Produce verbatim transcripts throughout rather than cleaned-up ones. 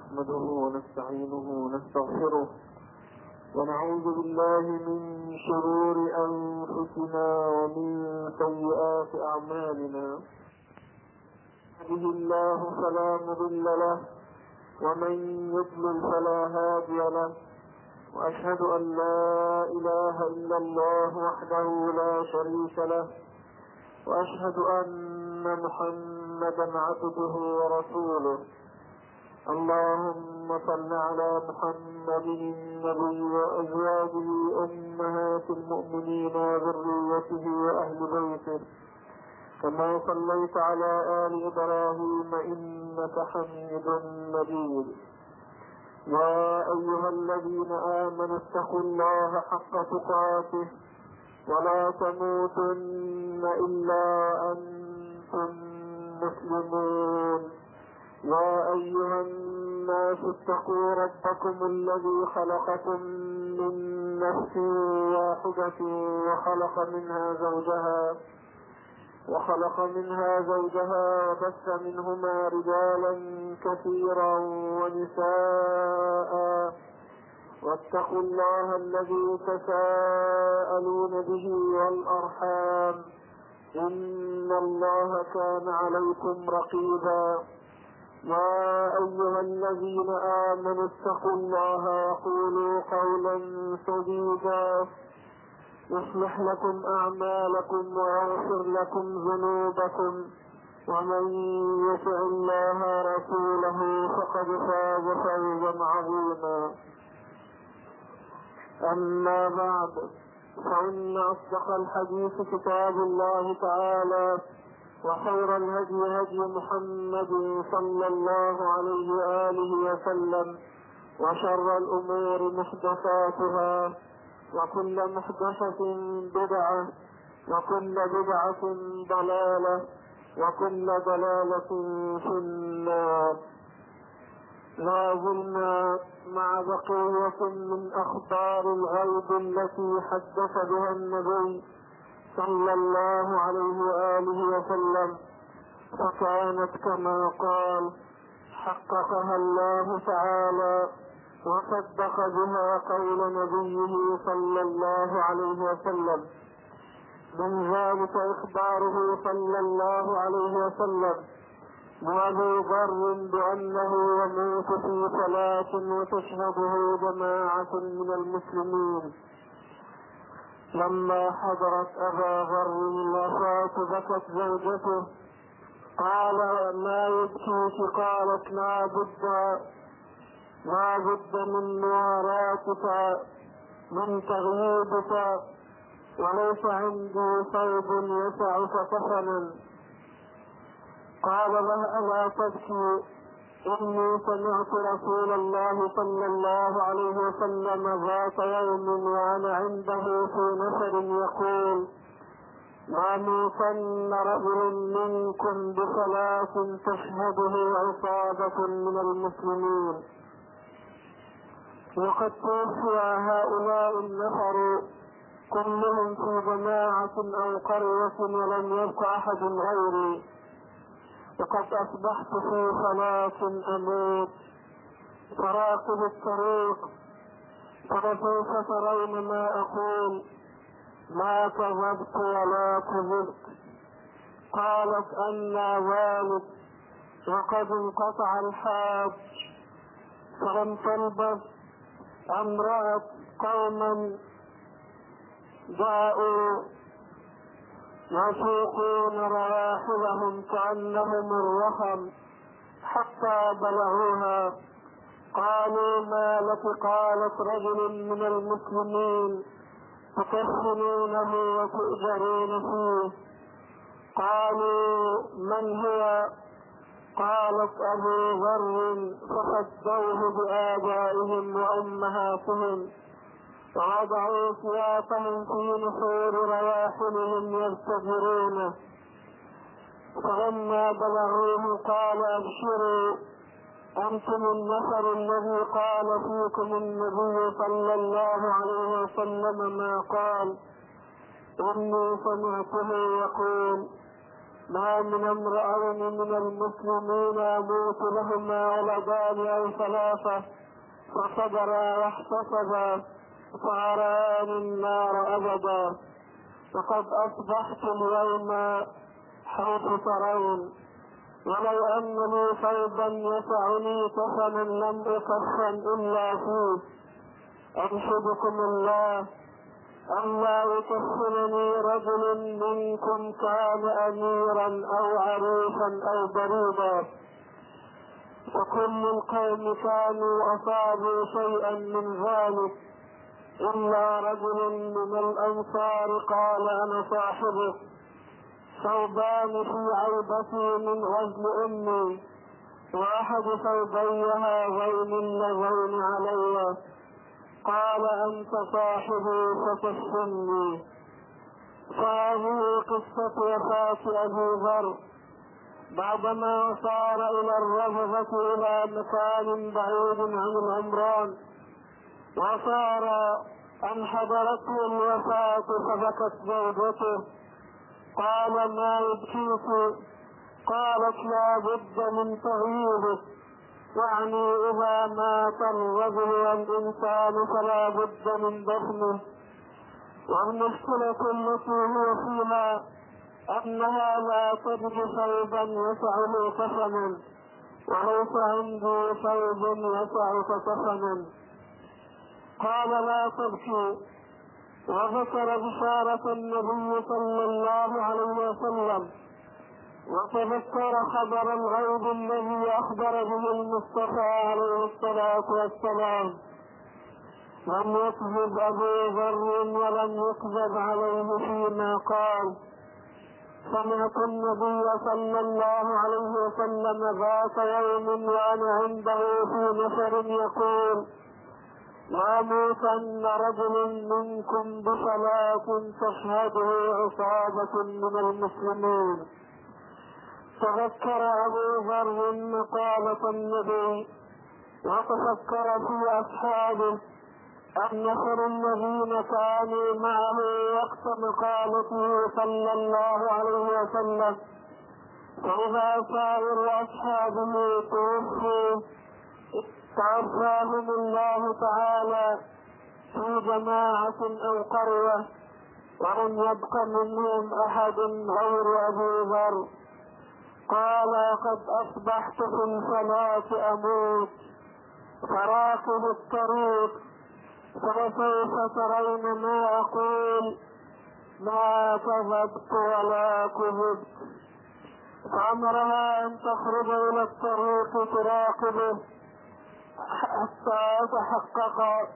نحمده ونستعينه ونستغفره ونعوذ بالله من شرور أنفسنا ومن سيئات أعمالنا. يهده الله فلا مضل له ومن يضلل فلا هادي له، وأشهد أن لا إله إلا الله وحده لا شريك له، وأشهد أن محمدا عبده ورسوله. اللهم صل على محمد النبي وأزواجه أمهات المؤمنين وذريته وأهل بيته، كما صليت على آل إبراهيم إنك حميد مجيد. يا أيها الذين آمنوا اتقوا الله حق تقاته ولا تموتن إلا وأنتم مسلمون. يا أيها الناس اتقوا ربكم الذي خلقكم من نفس واحدة وخلق منها زوجها وخلق منها زوجها وبث منهما رجالا كثيرا ونساء، واتقوا الله الذي تساءلون به والأرحام إن الله كان عليكم رقيبا. يا أيها الذين آمنوا اتقوا الله وقولوا قولا سديدا يصلح لكم أعمالكم ويغفر لكم ذنوبكم، ومن يطع الله ورسوله فقد فاز فوزا عظيما. أما بعد، فإن أصدق الحديث كتاب الله تعالى، وخير الهدي هدي محمد صلى الله عليه وآله وسلم، وشر الأمور محدثاتها، وكل محدثة بدعة، وكل بدعة ضلالة، وكل ضلالة في النار. لا زلنا مع بقية من أخبار الغيب التي حدث بها النبي صلى الله عليه وآله وسلم، فكانت كما قال حققها الله تعالى وصدق بها قول نبيه صلى الله عليه وسلم. من ذلك إخباره صلى الله عليه وسلم وأبي ذر بأنه يموت في صلاة وتشهده جماعة من المسلمين. لما حضرت أبا ذر الوفاة بكت زوجته، قال ما يبكيك؟ قالت لا بد لا بد من مواراتك من تغييبك، وليس عندي ثوب يسعك كفنا. قال لها لا تبكي، إني سمعت رسول الله صلى الله عليه وسلم ذات يوم وأنا عنده في نفر يقول لا يموتن رجل منكم بصلاة تشهده عصابة من المسلمين. وقد توفي هؤلاء النفر كلهم في جماعة أو قرية ولم يبق أحد غيري، وقد أصبحت في صلاة أموت فراقب الطريق، فسوف ترون ما أقول، ما كذبت ولا كذبت. قالت أنا والد وقد انقطع الحاج، فلم تلبث أن رأت قوما جاءوا يسوقون رواحلهم كأنهم الرحم حتى بلغوها. قالوا ما لك؟ قالت رجل من المسلمين تكفنونه وتؤجرون فيه. قالوا من هو؟ قالت أبو ذر. ففدوه بآبائهم وأمهاتهم ووضعوا ثيابهم في نحور رواحلهم يبتدرونه. فلما بلغوه قال أبشروا، أنتم النفر الذي قال فيكم النبي صلى الله عليه وسلم ما قال، إني سمعته يقول ما من امرئين من المسلمين يموت لهما ولدان أو ثلاثة فصبرا واحتسبا فأران النار أبدا، فقد أصبحت اليوم حيث ترون، ولو أن لي ثوبا يسعني كفنا لم أكفن إلا فيه، أنشدكم الله أن لا يكفنني رجل منكم كان أميرا أو عريفا أو بريدا. فكل القوم كانوا أصابوا شيئا من ذلك إلا رجل من الأنصار قال أنا صاحبه، ثوبان في عيبتي من غزل أمي، وأحد ثوبي هذين اللذين علي، قال أنت صاحبي فكفني. فهذه قصة وفاة أبي ذر بعدما صار إلى الرفضة إلى مكان بعيد عن العمران، وصار أن حضرته الوفاة فبكت زوجته، قال ما يبكيك؟ قالت لا بد من تغييبك، يعني إذا مات الرجل والإنسان فلا بد من دفنه. والمشكلة التي هو فيها أنها لا تجد ثوبا يسعه كفنا، وليس عندي ثوب يسعك كفنا. قال لا تبكي، وذكر بشارة النبي صلى الله عليه وسلم، وتذكر خبر الغيب الذي أخبر به المصطفى عليه الصلاة والسلام. لم يكذب أبو ذر ولم يكذب عليه فيما قال. سمعت النبي صلى الله عليه وسلم ذات يوم وأنا عنده في نفر يقول لا يموتن رجل منكم بصلاة تشهده عصابة من المسلمين. تذكر أبو ذر مقالة النبي وتفكر في أصحابه النفر الذين كانوا معه وقت مقالته صلى الله عليه وسلم، فإذا سائر أصحابه توفوا توفاهم الله تعالى في جماعة أو قرية، ولم يبق منهم أحد غير أبي ذر. قال قد أصبحت في الصلاة أموت، فراكب الطريق فسوف ترون ما أقول، ما كذبت ولا كذبت. فأمرها أن تخرج إلى الطريق تراقبه حتى يتحقق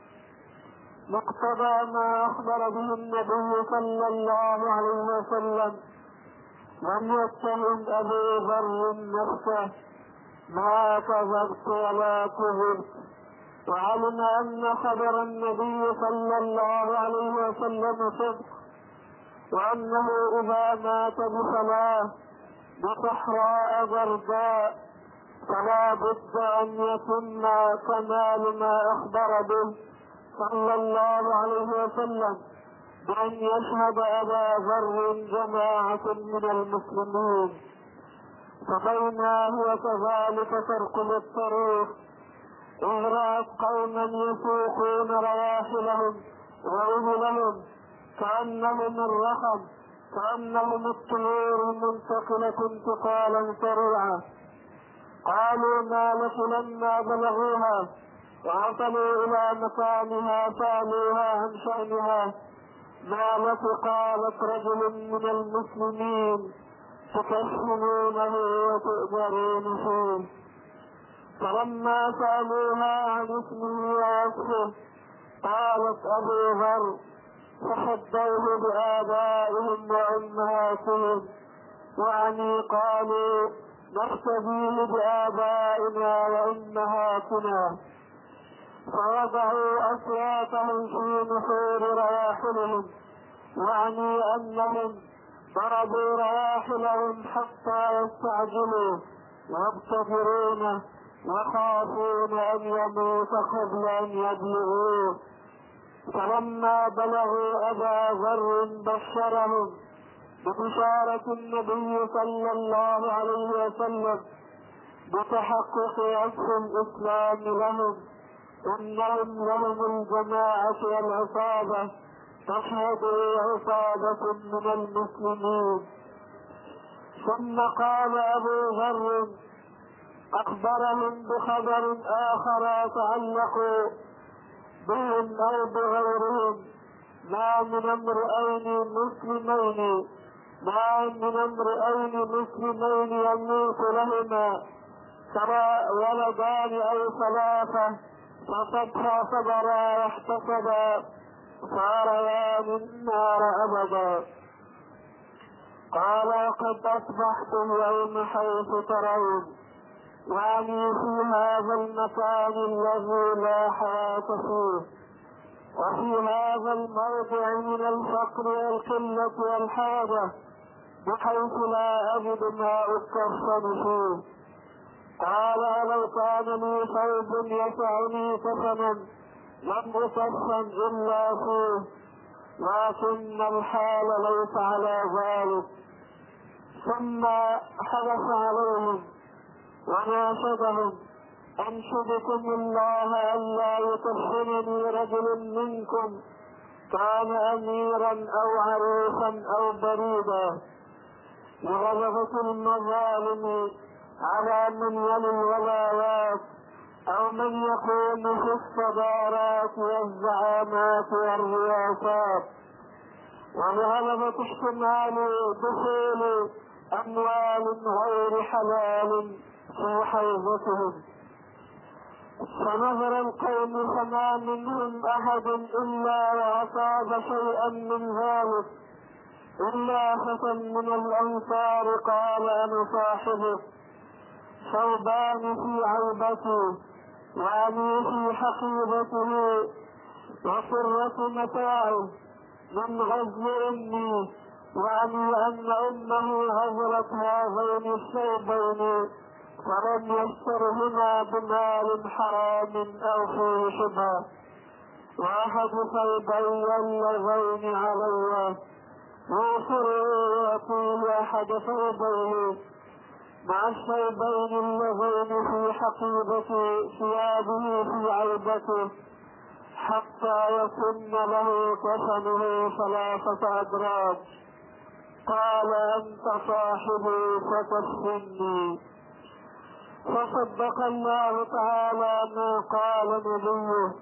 مقتضى ما أخبر به النبي صلى الله عليه وسلم. لم يتهم أبو ذر نفسه، ما كذبت ولا كذبت، وعلم أن خبر النبي صلى الله عليه وسلم صدق، وأنه إذا مات بصلاة بصحراء برداء فلا بد أن يتم كمال ما أخبر به صلى الله عليه وسلم بأن يشهد أبا ذر جماعة من المسلمين. فبينا هو كذلك تركب الطريق إذ رأت قوما يسوقون رواحلهم وإبلهم كأنهم الرحم، كأنهم الطيور المنتقلة انتقالا سريعا. قالوا ما لك لما بلغوها ووصلوا إلى مكانها سألوها عن شأنها، ما لك؟ قالت رجل من المسلمين تكفنونه وتؤجرون فيه. فلما سألوها عن اسمه ووصفه قالت أبو ذر، فحدوه بآبائهم وأمهاتهم، وعني قالوا نقتديه بآبائنا وأمهاتنا. فوضعوا أصواتهم في نحور رواحلهم، وعني أنهم ضربوا رواحلهم حتى يستعجلوا ويبتدرون وخافون أن يموت قبل أن يبلغوه. فلما بلغوا أبا ذر بشرهم ببشارة النبي صلى الله عليه وسلم بتحقق عصر الإسلام لهم، إنهم لهم الجماعة والعصابة تشهد عصابة من المسلمين. ثم قال أبو ذر أخبرهم بخبر آخر يتعلق بهم أو بغيرهم: ما من امرئين مسلمين ما من امرئين مسلمين يموت لهما ترى ولدان أو ثلاثة فصدها صبرا واحتسبا صاريان النار أبدا. قال: وقد أصبحت اليوم حيث ترون، يعني في هذا المكان الذي لا حياة فيه، وفي هذا الموضع من الفقر والقلة والحاجة، بحيث لا أجد ما أكفن فيه. قال: لو كان لي ثوب يسعني كفنا لم أكفن إلا فيه، لكن الحال ليس على ذلك. ثم حلف عليهم وناشدهم: أنشدكم الله ألا يكفنني رجل منكم كان أميرا أو عروسا أو بريدا، لغلبة المظالم على من يلي الولايات أو من يقوم في الصدارات والزعامات والرياسات، ولغلبة احتمال دخول أموال غير حلال في حوزتهم. فنظر القوم فما منهم أحد إلا وأصاب شيئا من ذلك، إلا فتى من الأنصار قال: أنا صاحبه، ثوبان في عيبته، يعني في حقيبته، وسرة متاعه من غزل أمي، يعني أن أمه غزلت هذين الثوبين فلم يشترهما بمال حرام أو فيه شبهة، وأحد ثوبي اللذين علي يوفر يأتي أحد ثوبيه مع الثوبين اللذين في حقيبة ثيابه في عيبته، حتى يكن له كفنه ثلاثة أدراج. قال: أنت صاحبي فكفني. فصدق الله تعالى ما قال نبيه.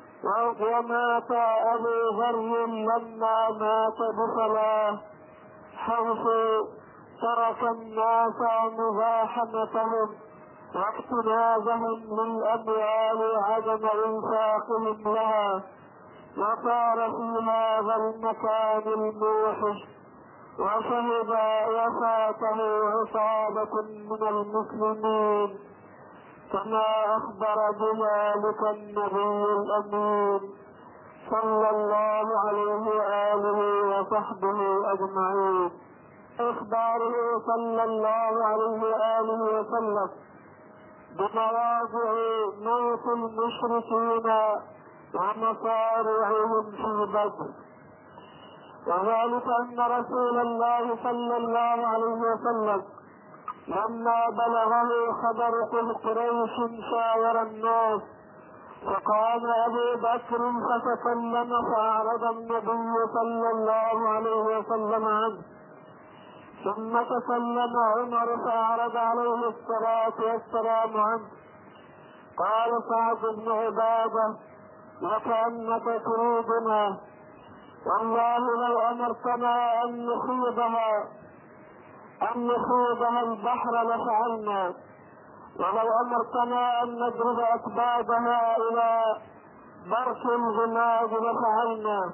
ومات أبو ذر لما مات بصلاة، حيث ترك الناس مزاحمتهم واقتنازهم للأموال وعدم إنفاقهم لها، وصار في هذا المكان الموحش، وشهد وفاته عصابة من المسلمين، كما أخبر بذلك النبي الأمين صلى الله عليه وآله وصحبه أجمعين. إخباره صلى الله عليه وآله وسلم بمواضع موت المشركين ومصارعهم في بدر، وذلك أن رسول الله صلى الله عليه وسلم لما بلغه خبر قريش شاور الناس، فقام أبو بكر فتكلم فأعرض النبي صلى الله عليه وسلم عنه، ثم تكلم عمر فأعرض عليه الصلاة والسلام عنه. قال سعد بن عبادة: وكأنك تريدنا، والله لو أمرتنا أن نخوضها أن نخوضها البحر لفعلنا، ولو أمرتنا أن نضرب أكبادها إلى برك الغماد لفعلنا.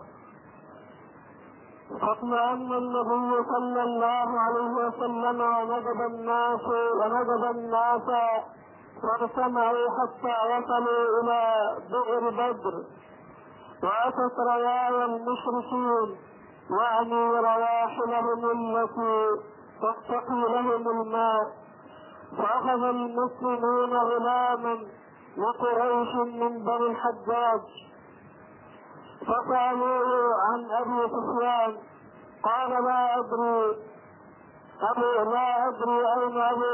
فاطمأن النبي صلى الله عليه وسلم وندب الناس وندب الناس فارتمعوا حتى وصلوا إلى بئر بدر، وأتت روايا المشركين يعني رواحلهم التي تتقي لهم الماء، فأخذ المسلمون غلاما لقريش من بني الحجاج، فسألوه عن أبي سفيان قال: لا أدري أبو لا أدري أين أبو